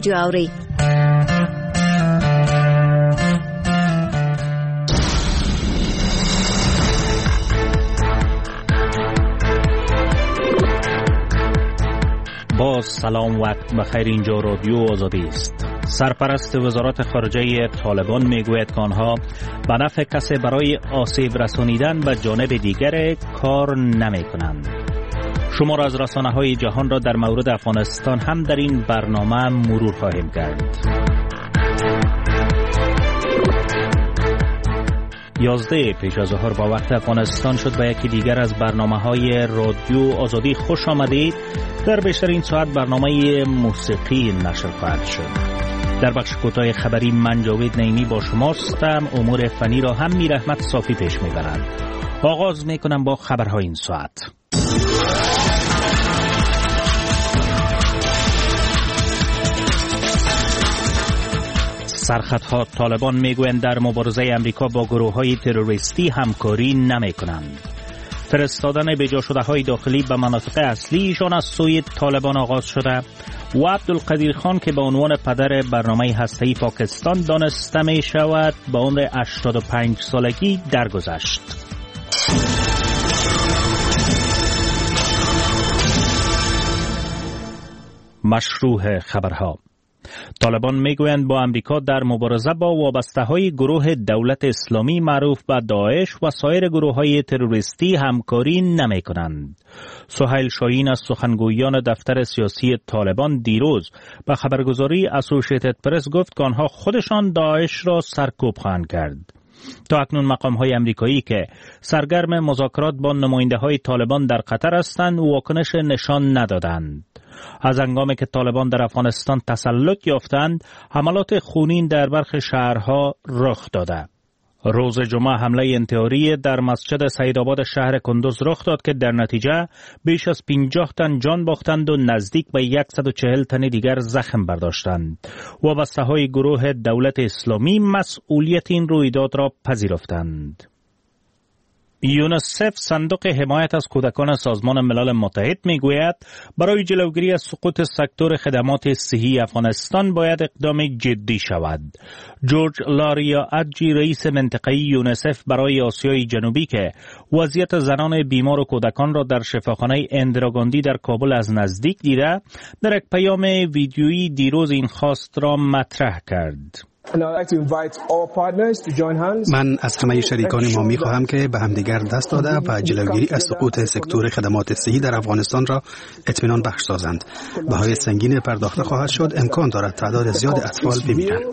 جواری. با سلام، وقت بخیر. اینجا رادیو آزادی است. سرپرست وزارت خارجه طالبان میگوید که آنها به نفع کسی برای آسیب رسانیدن به جانب دیگر کار نمی کنند. شمار از رسانه‌های جهان را در مورد افغانستان هم در این برنامه مرور خواهیم کرد. 11 پیش از ظهر با وقت افغانستان شد و یکی دیگر از برنامه‌های رادیو آزادی. خوش آمدید. در بیشترین ساعت برنامه موسیقی نشر خواهد شد. در بخش کوتاه خبری من جاوید نعیمی با شماستم. امور فنی را هم میر احمد صافی پیش میبرد. آغاز میکنم با خبرهای این ساعت. سرخطها طالبان میگویند در مبارزه امریکا با گروه‌های تروریستی همکاری نمی‌کنند. فرستادن بجا شده های داخلی به مناطق اصلیشان از سوی طالبان آغاز شده و عبدالقدیر خان که به عنوان پدر برنامه هسته‌ای پاکستان دانسته می شود به عمر 85 سالگی درگذشت. مشروع خبرها. طالبان میگویند با امریکا در مبارزه با وابسته‌های گروه دولت اسلامی معروف به داعش و سایر گروه‌های تروریستی همکاری نمی‌کنند. سهیل شاهین از سخنگویان دفتر سیاسی طالبان دیروز به خبرگزاری اسوسییتد پرس گفت که آنها خودشان داعش را سرکوب خواهند کرد. تا اکنون مقام‌های امریکایی که سرگرم مذاکرات با نماینده‌های طالبان در قطر هستند واکنش نشان ندادند. از هنگامی که طالبان در افغانستان تسلط یافتند، حملات خونین در برخی شهرها رخ داده. روز جمعه حمله انتحاری در مسجد سعیدآباد شهر کندوز رخ داد که در نتیجه بیش از 50 تن جان باختند و نزدیک به 140 تن دیگر زخم برداشتند. وابسته‌های گروه دولت اسلامی مسئولیت این رویداد را پذیرفتند. یونیسف صندوق حمایت از کودکان سازمان ملل متحد میگوید برای جلوگیری از سقوط سکتور خدمات صحی افغانستان باید اقدام جدی شود. جورج لاریا اجی رئیس منطقه‌ای یونیسف برای آسیای جنوبی که وضعیت زنان بیمار و کودکان را در شفاخانه اندرا گاندی در کابل از نزدیک دیده، در یک پیام ویدیویی دیروز این خواست را مطرح کرد. من از همه شریکان ما می خواهم که به همدیگر دست داده و جلوگیری از سقوط سکتور خدمات صحی در افغانستان را اطمینان بخش سازند. بهای سنگین پرداخته خواهد شد. امکان دارد تعداد زیاد اطفال بمیرند.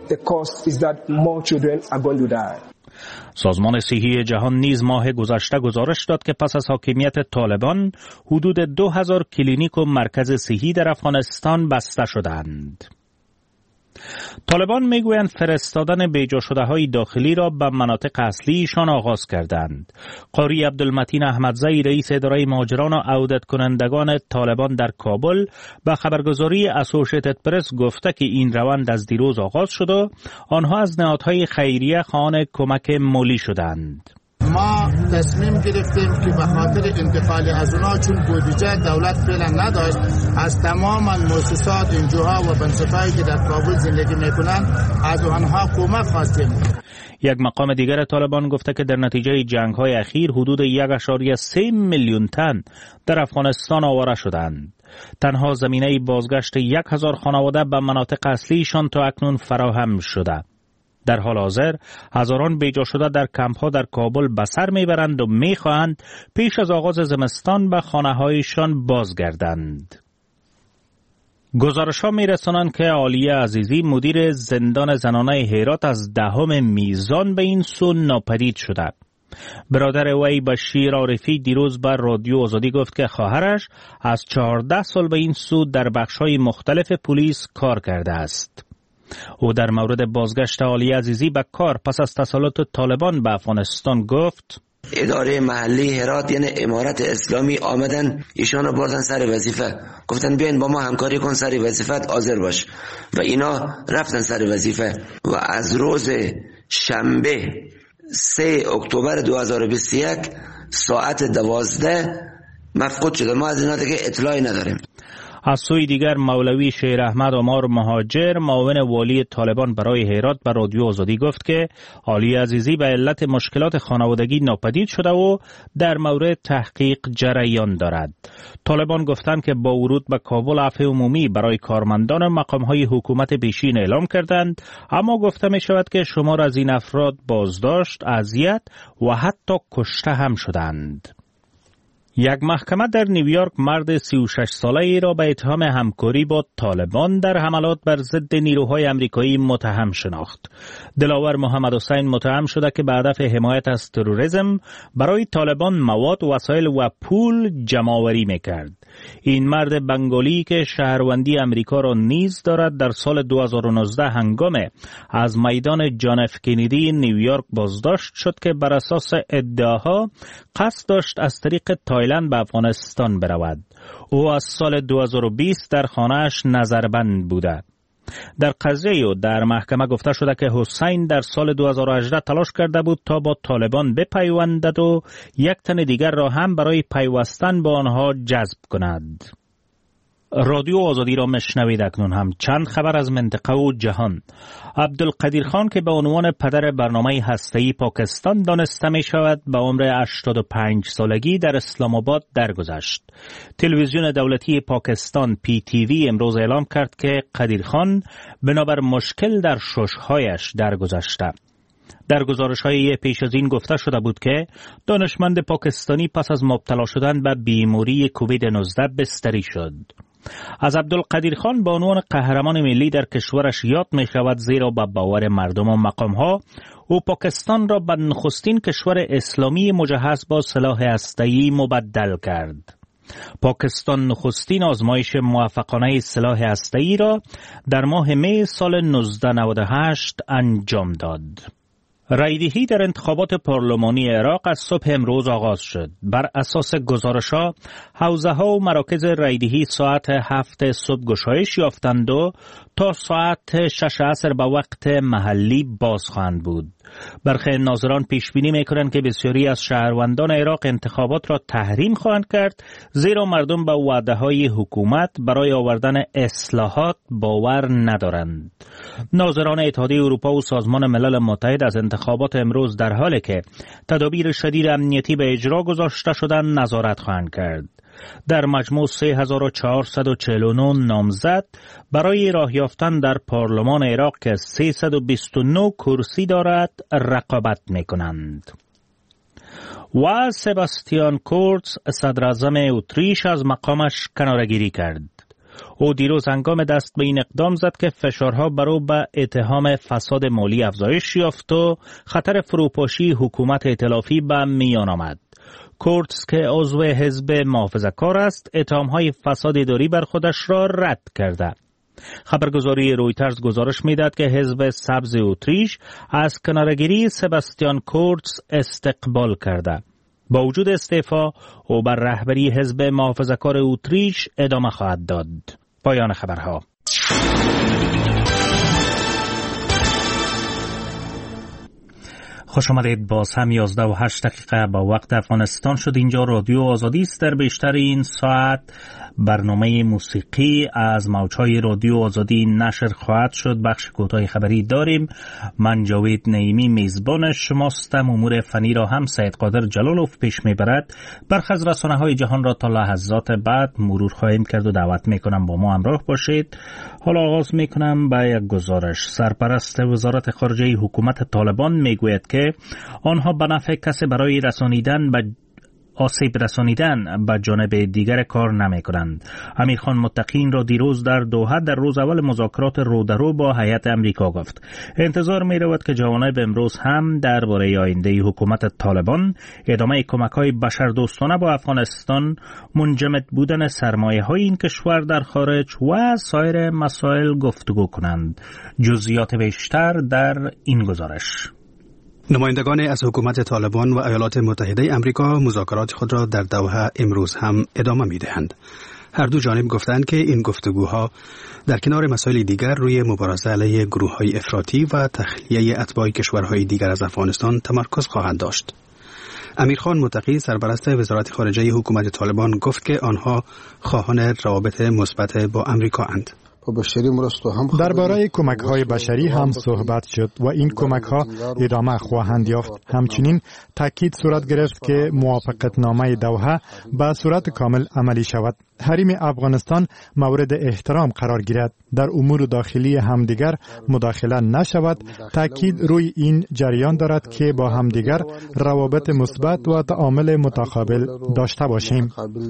سازمان صحی جهان نیز ماه گذشته گزارش داد که پس از حاکمیت طالبان حدود 2000 کلینیک و مرکز صحی در افغانستان بسته شدند. طالبان میگویند فرستادن بیجا شده های داخلی را به مناطق اصلیشان آغاز کردند. قاری عبدالمتین احمدزئی رئیس اداره مهاجران و عودت کنندگان طالبان در کابل به خبرگزاری اسوسییتد پرس گفته که این روند از دیروز آغاز شد و آنها از نهادهای خیریه خواهان کمک مالی شدند. ما تصمیم گرفتیم که به خاطر انتقال از اونا چون بودجه دولت فعلا نداشت از تمام مؤسسات انجوها و بنسټ‌هایی که در کابل زندگی میکنن از آنها کمک خواستیم. یک مقام دیگر طالبان گفته که در نتیجه جنگ‌های اخیر حدود 1.3 میلیون تن در افغانستان آواره شدند. تنها زمینه بازگشت 1000 خانواده به مناطق اصلیشان تا اکنون فراهم شده. در حال حاضر هزاران بیجا شده در کمپ‌ها در کابل به سر میبرند و میخواهند پیش از آغاز زمستان به خانه‌هایشان بازگردند. گزارش‌ها میرسانند که عالیه عزیزی مدیر زندان زنانه هرات از 10 میزان به این سو ناپدید شده. برادر وی بشیر عارفی دیروز بر رادیو آزادی گفت که خواهرش از 14 سال به این سو در بخش‌های مختلف پلیس کار کرده است. او در مورد بازگشت عالیه عزیزی به کار پس از تسلط طالبان به افغانستان گفت: اداره محلی هرات یعنی امارت اسلامی آمدن ایشانو بردن سر وظیفه، گفتن بیاین با ما همکاری کن، سر وظیفت حاضر باش و اینا رفتن سر وظیفه و از روز شنبه 3 اکتبر 2021 ساعت 12 مفقود شده. ما از اینا دیگه اطلاعی نداریم. از سوی دیگر مولوی شیر احمد عمار مهاجر معاون والی طالبان برای هرات به رادیو آزادی گفت که علی عزیزی به علت مشکلات خانوادگی ناپدید شده و در مورد تحقیق جریان دارد. طالبان گفتند که با ورود به کابل عفو عمومی برای کارمندان مقام‌های حکومت پیشین اعلام کردند، اما گفته می شود که شمار از این افراد بازداشت، اذیت و حتی کشته هم شدند. یک محکمه در نیویورک مرد 36 ساله ای را به اتهام همکاری با طالبان در حملات بر ضد نیروهای آمریکایی متهم شناخت. دلاور محمد حسین متهم شده که به هدف حمایت از تروریسم برای طالبان مواد، وسایل و پول جمع‌آوری می‌کرد. این مرد بنگالی که شهروندی آمریکا را نیز دارد در سال 2019 هنگام از میدان جان اف کندی نیویورک بازداشت شد که بر اساس ادعاها قصد داشت از طریق تایلند به افغانستان برود. او از سال 2020 در خانه‌اش نظربند بوده. در قضیه و در محکمه گفته شده که حسین در سال 2018 تلاش کرده بود تا با طالبان بپیوندد و یک تن دیگر را هم برای پیوستن با آنها جذب کند. رادیو آزادی را مشنوید. اکنون هم چند خبر از منطقه و جهان. عبدالقدیر خان که به عنوان پدر برنامه هسته‌ای پاکستان دانسته می شود به عمر 85 سالگی در اسلام آباد درگذشت. تلویزیون دولتی پاکستان PTV امروز اعلام کرد که قدیر خان بنابر مشکل در شش‌هایش درگذشته. در گزارش‌های پیش از این گفته شده بود که دانشمند پاکستانی پس از مبتلا شدن به بیماری کووید 19 بستری شد. از عبدالقدیر خان به عنوان قهرمان ملی در کشورش یاد می شود، زیرا به باور مردم و مقام‌ها او پاکستان را به نخستین کشور اسلامی مجهز با سلاح هسته‌ای مبدل کرد. پاکستان نخستین آزمایش موفقانه سلاح هسته‌ای را در ماه می سال 1998 انجام داد. رایدهی در انتخابات پارلمانی عراق از صبح امروز آغاز شد. بر اساس گزارش‌ها، حوزه‌ها و مراکز رایدهی ساعت 7 صبح گشایش یافتند و تا ساعت 6 عصر به وقت محلی باز خواهند بود. برخی ناظران پیش بینی می‌کنند که بسیاری از شهروندان عراق انتخابات را تحریم خواهند کرد، زیرا مردم به وعده‌های حکومت برای آوردن اصلاحات باور ندارند. ناظران اتحادیه اروپا و سازمان ملل متحد از انتخابات امروز در حالی که تدابیر شدید امنیتی به اجرا گذاشته شدند نظارت خواهند کرد. در مجموع 3449 نامزد برای راه یافتن در پارلمان عراق که 329 کرسی دارد رقابت می‌کنند. و سباستیان کورتز صدراعظم اتریش از مقامش کناره‌گیری کرد. او دیروز هنگام دست به این اقدام زد که فشارها بر او به اتهام فساد مالی افزایش یافت و خطر فروپاشی حکومت ائتلافی به میان آمد. کورتز که عضو حزب محافظه‌کار است، اتهام‌های فساد اداری بر خودش را رد کرده. خبرگزاری رویترز گزارش می‌دهد که حزب سبز اتریش از کناره‌گیری سباستیان کورتز استقبال کرده. با وجود استعفا او بر رهبری حزب محافظه‌کار اتریش ادامه خواهد داد. پایان خبرها. خوش آمدید. باز هم 11:08 با وقت افغانستان شد. اینجا رادیو آزادی است. در بیشتر این ساعت برنامه موسیقی از موجهای رادیو آزادی نشر خواهد شد. بخش کوتاه خبری داریم. من جاوید نعیمی میزبان شماستم. امور فنی را هم سید قادر جلالوف پیش میبرد. برخی از رسانه‌های جهان را تا لحظات بعد مرور خواهیم کرد و دعوت میکنم با ما همراه باشید. حالا آغاز میکنم با یک گزارش. سرپرست وزارت خارجه حکومت طالبان میگوید که آنها به نفع کسی برای آسیب رسانیدن به جانب دیگر کار نمی کنند. امیرخان متقی را دیروز در دوحه در روز اول مذاکرات رودرو با هیئت امریکا گفت. انتظار می رود که جوانب امروز هم درباره آینده حکومت طالبان، ادامه کمک‌های بشردوستانه با افغانستان، منجمد بودن سرمایه‌های این کشور در خارج و سایر مسائل گفتگو کنند. جزئیات بیشتر در این گزارش. نمایندگان از حکومت طالبان و ایالات متحده آمریکا مذاکرات خود را در دوحه امروز هم ادامه می‌دهند. هر دو جانب گفتند که این گفتگوها در کنار مسائل دیگر روی مبارزه علیه گروه‌های افراطی و تخلیه اتباع کشورهای دیگر از افغانستان تمرکز خواهند داشت. امیرخان متقی سرپرست وزارت خارجه حکومت طالبان گفت که آنها خواهان روابط مثبت با امریکا اند. درباره کمک‌های بشری هم صحبت شد و این کمک‌ها ادامه خواهند یافت. همچنین تاکید صورت گرفت که موافقتنامه دوحه به صورت کامل عملی شود. حریم افغانستان مورد احترام قرار گیرد. در امور داخلی همدیگر مداخله نشود. تاکید روی این جریان دارد که با همدیگر روابط مثبت و تعامل متقابل داشته باشیم.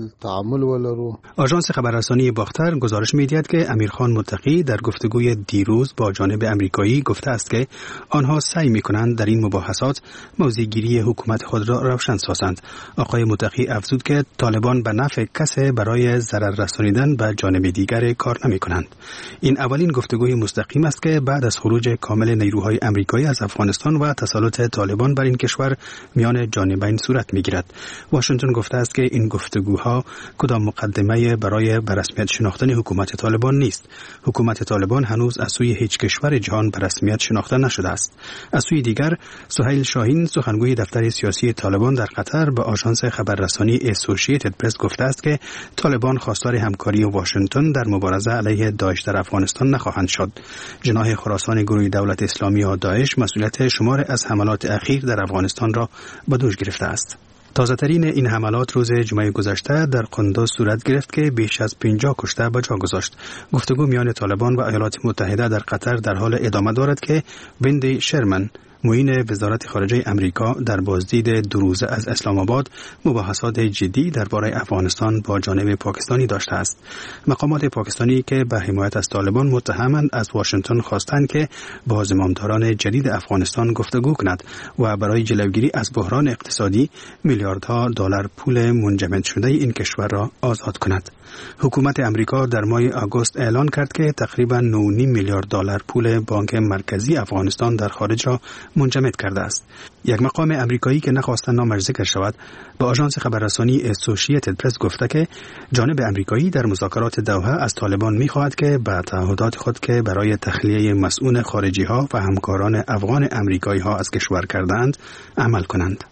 آژانس خبررسانی باختر گزارش می‌دهد که امیرخان متقی در گفتگوی دیروز با جانب امریکایی گفته است که آنها سعی می‌کنند در این مباحثات موضع‌گیری حکومت خود را روشن سازند. آقای متقی افزود که طالبان به نفع کسی برای ضرر رسانیدن به جانب دیگر کار نمی‌کنند. این اولین گفتگوی مستقیم است که بعد از خروج کامل نیروهای امریکایی از افغانستان و تسلط طالبان بر این کشور میان جانبین صورت می‌گیرد. واشنگتن گفته است که این گفتگوها کدام مقدمه برای به رسمیت شناختن حکومت طالبان نیست. حکومت طالبان هنوز از سوی هیچ کشور جهان به رسمیت شناخته نشده است. از سوی دیگر سهیل شاهین سخنگوی دفتر سیاسی طالبان در قطر به آژانس خبررسانی اسوسییتد پرس گفته است که طالبان خواستار همکاری واشنگتن در مبارزه علیه داعش در افغانستان نخواهند شد. جناح خراسان گروه دولت اسلامی یا داعش مسئولیت شمار از حملات اخیر در افغانستان را به دوش گرفته است. تازه‌ترین این حملات روز جمعه گذشته در قندوز صورت گرفت که بیش از 50 کشته به جا گذاشت. گفتگو میان طالبان و ایالات متحده در قطر در حال ادامه دارد که ویندی شرمن معین وزارت خارجه امریکا در بازدید دو روزه از اسلام آباد مباحثات جدی درباره افغانستان با جانب پاکستانی داشته است. مقامات پاکستانی که به حمایت از طالبان متهمند از واشنگتن خواستند که با زمامداران جدید افغانستان گفتگو کند و برای جلوگیری از بحران اقتصادی میلیاردها دلار پول منجمد شده این کشور را آزاد کند. حکومت امریکا در ماه آگوست اعلان کرد که تقریباً 9.5 میلیارد دلار پول بانک مرکزی افغانستان در خارج را منجمد کرده است. یک مقام امریکایی که نخواست نامش ذکر شود به آژانس خبررسانی اسوسییتد پرس گفته که جانب امریکایی در مذاکرات دوحه از طالبان می‌خواهد که به تعهدات خود که برای تخلیه مسئول خارجی‌ها و همکاران افغان امریکایی‌ها از کشور کردند عمل کنند.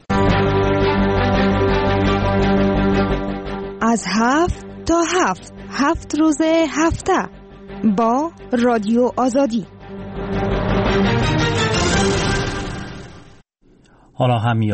از 7 تا 7 روز هفته با رادیو آزادی. حالا هم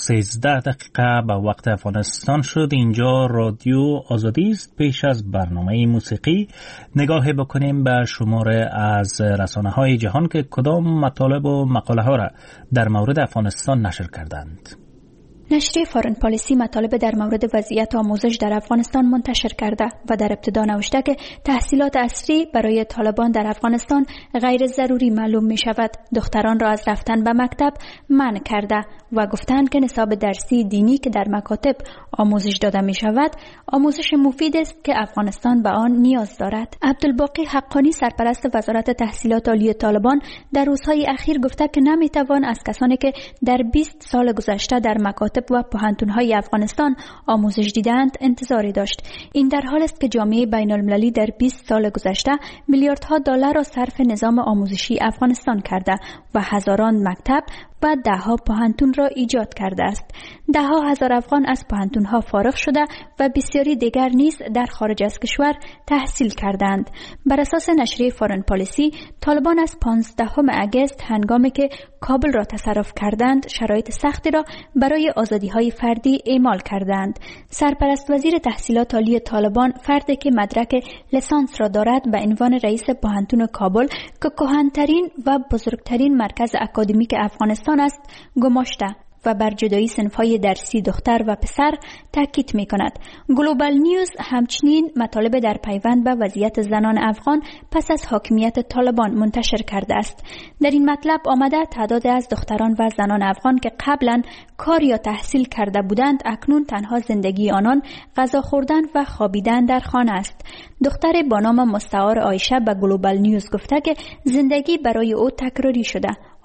11:13 به وقت افغانستان شد. اینجا رادیو آزادی است. پیش از برنامه موسیقی نگاه بکنیم به شماره از رسانه‌های جهان که کدام مطالب و مقاله ها را در مورد افغانستان نشر کردند. نشریه فارن پالیسی مطالب در مورد وضعیت آموزش در افغانستان منتشر کرده و در ابتدا نوشته که تحصیلات عصری برای طالبان در افغانستان غیر ضروری معلوم می شود. دختران را از رفتن به مکتب منع کرده و گفتند که نصاب درسی دینی که در مکاتب آموزش داده می شود آموزش مفید است که افغانستان به آن نیاز دارد. عبدالباقی حقانی سرپرست وزارت تحصیلات عالی طالبان در روزهای اخیر گفته که نمی توان از کسانی که در 20 سال گذشته در مکاتب و پوهنتون‌های افغانستان آموزش دیدند انتظاری داشت. این در حال است که جامعه بین‌المللی در 20 سال گذشته میلیاردها دلار را صرف نظام آموزشی افغانستان کرده و هزاران مکتب و ده‌ها پوهنتون را ایجاد کرده است. ده‌ها هزار افغان از پوهنتون‌ها فارغ شده و بسیاری دیگر نیز در خارج از کشور تحصیل کردند. بر اساس نشریه فارن پالیسی، طالبان از 15 اگست هنگامی که کابل را تصرف کردند، شرایط سختی را برای آزادی‌های فردی اعمال کردند. سرپرست وزیر تحصیلات عالی طالبان، فردی که مدرک لیسانس را دارد، به عنوان رئیس پوهنتون کابل که کهن‌ترین و بزرگترین مرکز اکادمیک افغانستان است گماشته و بر جدایی صنف‌های درسی دختر و پسر تاکید می‌کند. گلوبال نیوز همچنین مطالب در پیوند به وضعیت زنان افغان پس از حاکمیت طالبان منتشر کرده است. در این مطلب آمده تعداد از دختران و زنان افغان که قبلا کار یا تحصیل کرده بودند اکنون تنها زندگی آنان غذا خوردن و خوابیدن در خانه است. دختر با نام مستعار عایشه به گلوبال نیوز گفته که زندگی برای او تکراری شده.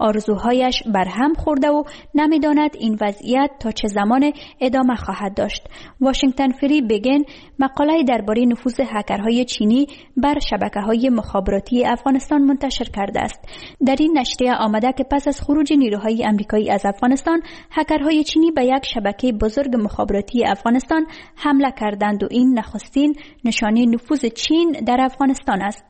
آرزوهایش برهم خورده و نمی‌داند این وضعیت تا چه زمان ادامه خواهد داشت. واشنگتن فری بگین مقاله درباره نفوذ هکرهای چینی بر شبکه‌های مخابراتی افغانستان منتشر کرده است. در این نشریه آمده که پس از خروج نیروهای آمریکایی از افغانستان، هکرهای چینی به یک شبکه بزرگ مخابراتی افغانستان حمله کردند و این نخستین نشانه نفوذ چین در افغانستان است.